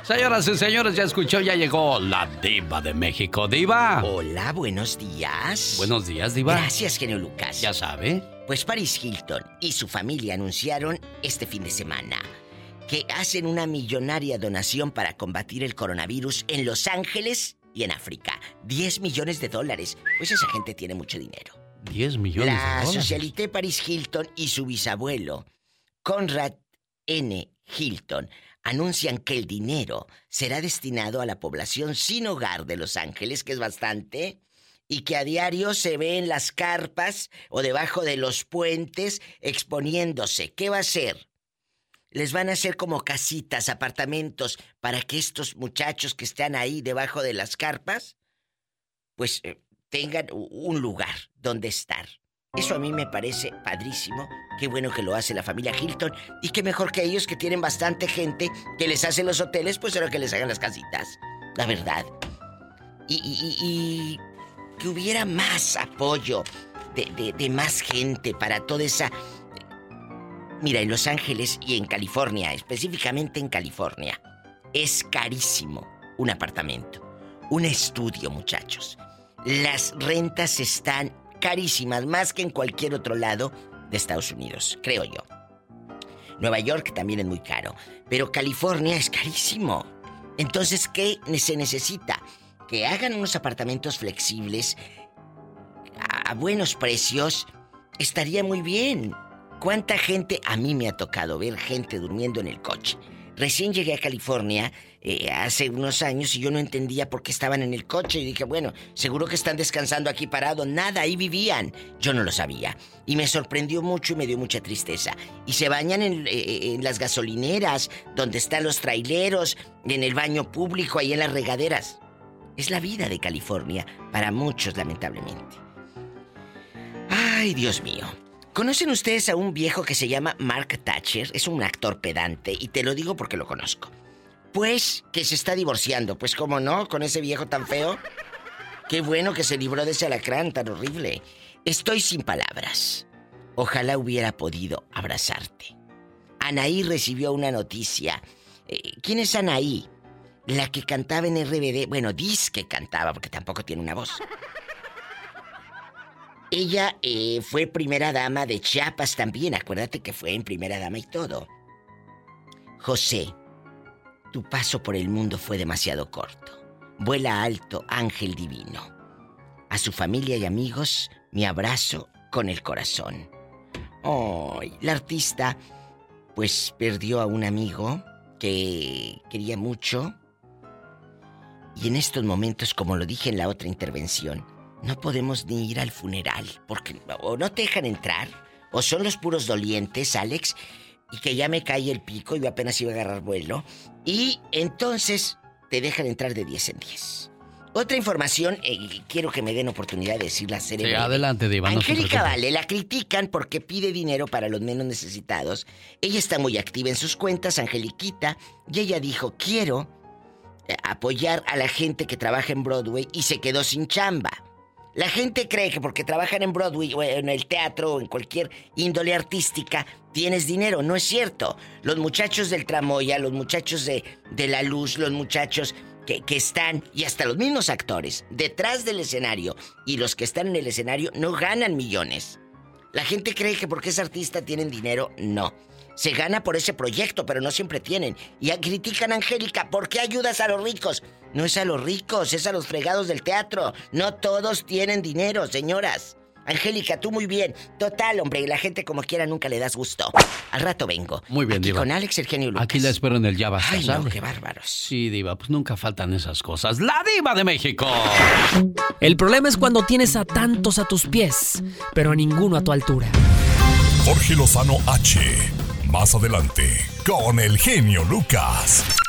Señoras y señores, ya escuchó, ya llegó la Diva de México. Diva. Hola, buenos días. Buenos días, Diva. Gracias, genio Lucas. Ya sabe. Pues Paris Hilton y su familia anunciaron este fin de semana que hacen una millonaria donación para combatir el coronavirus en Los Ángeles y en África. $10 millones. Pues esa gente tiene mucho dinero. 10 millones de La dólares. socialité Paris Hilton y su bisabuelo, Conrad N. Hilton, anuncian que el dinero será destinado a la población sin hogar de Los Ángeles, que es bastante, y que a diario se ve en las carpas o debajo de los puentes exponiéndose. ¿Qué va a hacer? Les van a hacer como casitas, apartamentos, para que estos muchachos que están ahí debajo de las carpas, pues tengan un lugar donde estar. Eso a mí me parece padrísimo. Qué bueno que lo hace la familia Hilton. Y qué mejor que ellos, que tienen bastante gente que les hace los hoteles, pues ahora que les hagan las casitas. La verdad. Y que hubiera más apoyo de más gente para toda esa... Mira, en Los Ángeles y en California, específicamente en California, es carísimo un apartamento. Un estudio, muchachos. Las rentas están carísimas, más que en cualquier otro lado de Estados Unidos, creo yo. Nueva York también es muy caro, pero California es carísimo. Entonces, ¿qué se necesita? Que hagan unos apartamentos flexibles a buenos precios. Estaría muy bien. ¿Cuánta gente? A mí me ha tocado ver gente durmiendo en el coche. Recién llegué a California hace unos años y yo no entendía por qué estaban en el coche. Y dije, bueno, seguro que están descansando aquí parados. Nada, ahí vivían. Yo no lo sabía. Y me sorprendió mucho y me dio mucha tristeza. Y se bañan en las gasolineras, donde están los traileros, en el baño público, ahí en las regaderas. Es la vida de California, para muchos, lamentablemente. Ay, Dios mío. ¿Conocen ustedes a un viejo que se llama Mark Thatcher? Es un actor pedante, y te lo digo porque lo conozco. Pues que se está divorciando. Pues cómo no, con ese viejo tan feo. Qué bueno que se libró de ese alacrán tan horrible. Estoy sin palabras. Ojalá hubiera podido abrazarte. Anaí recibió una noticia. ¿Quién es Anaí? La que cantaba en RBD. Bueno, dice que cantaba porque tampoco tiene una voz. Ella fue primera dama de Chiapas también. Acuérdate que fue en primera dama y todo. José, tu paso por el mundo fue demasiado corto. Vuela alto, ángel divino. A su familia y amigos, mi abrazo con el corazón. Ay, la artista, pues perdió a un amigo que quería mucho. Y en estos momentos, como lo dije en la otra intervención, no podemos ni ir al funeral, porque o no te dejan entrar, o son los puros dolientes, Alex, y que ya me cae el pico y yo apenas iba a agarrar vuelo, y entonces te dejan entrar de 10 en 10. Otra información, quiero que me den oportunidad de decirla. Sí, adelante, Diva. Angélica Vale la critican porque pide dinero para los menos necesitados. Ella está muy activa en sus cuentas, Angeliquita, y ella dijo, quiero apoyar a la gente que trabaja en Broadway y se quedó sin chamba. La gente cree que porque trabajan en Broadway o en el teatro o en cualquier índole artística tienes dinero. No es cierto. Los muchachos del Tramoya, los muchachos de La Luz, los muchachos que están, y hasta los mismos actores, detrás del escenario, y los que están en el escenario no ganan millones. La gente cree que porque es artista tienen dinero. No. Se gana por ese proyecto, pero no siempre tienen. Y critican a Angélica, ¿por qué ayudas a los ricos? No es a los ricos, es a los fregados del teatro. No todos tienen dinero, señoras. Angélica, tú muy bien. Total, hombre, y la gente como quiera nunca le das gusto. Al rato vengo. Muy bien, aquí Diva. Con Alex, el genio Lucas. Aquí la espero en el Ya Basta, Ay, ¿sale? no, qué bárbaros. Sí, Diva, pues nunca faltan esas cosas. ¡La Diva de México! El problema es cuando tienes a tantos a tus pies, pero a ninguno a tu altura. Jorge Lozano H. Más adelante, con el genio Lucas.